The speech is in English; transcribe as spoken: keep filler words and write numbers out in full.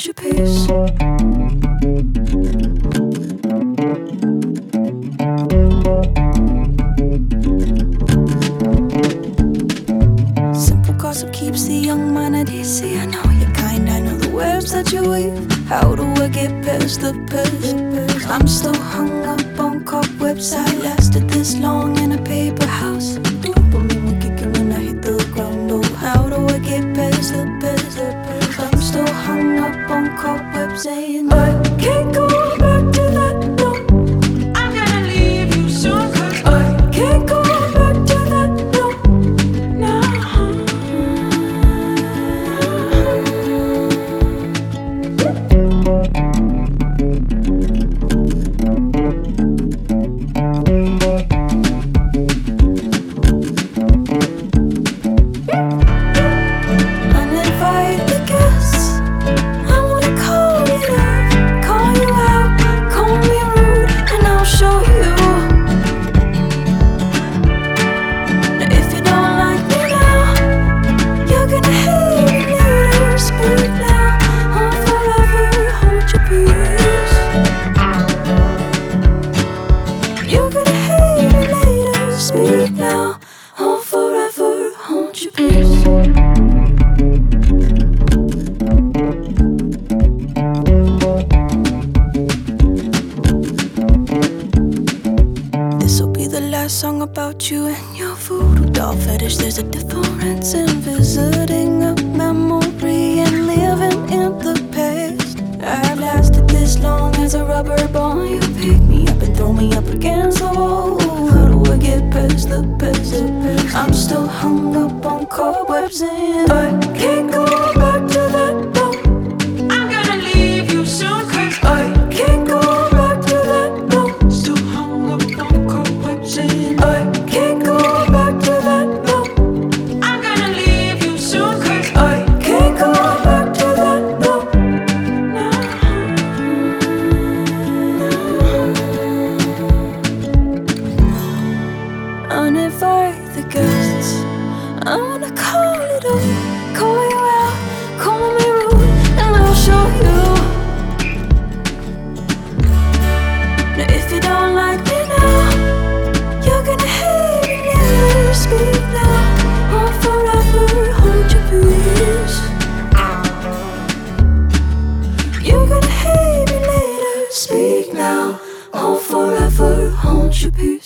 hold your peace. Simple gossip keeps the young mind at ease. See, I know you're kind, I know the webs that you weave. How do I get past the past? I'm still hung up on cobwebs. I lasted this long in a paper house. Dopamine will kick in when I hit the ground. Oh, how do I get past the past? I'm still hung up on cobwebs, saying I can't go back to that. No, I'm gonna leave you soon, 'cause I can't go back to that. No, no. uninvited guests. I wanna call you out, call you out, call me rude, and I'll show you. Now if you don't like me now, you're gonna hate me later. Speak now, I'll forever hold your peace. You're gonna hate me later. Speak now, I'll forever hold your peace. This'll be the last song about you and your voodoo doll fetish. There's a difference in visiting a memory and living in the past. I've lasted this long as a rubber ball. You pick me up and throw me up against the wall. How do I get past the past? I'm still hung up on cobwebs and I can't go back to that. No, I'm gonna leave you soon, 'cause I can't go back to that. No, still hung up on cobwebs, and I can't go back to that. No, I'm gonna leave you soon, 'cause I can't go back to that. No, no. uninvited guests. I wanna call it up, call you out, call me rude, and I'll show you. Now if you don't like me now, you're gonna hate me later. Speak now, I'll forever hold your peace. You're gonna hate me later. Speak now, I'll forever hold your peace.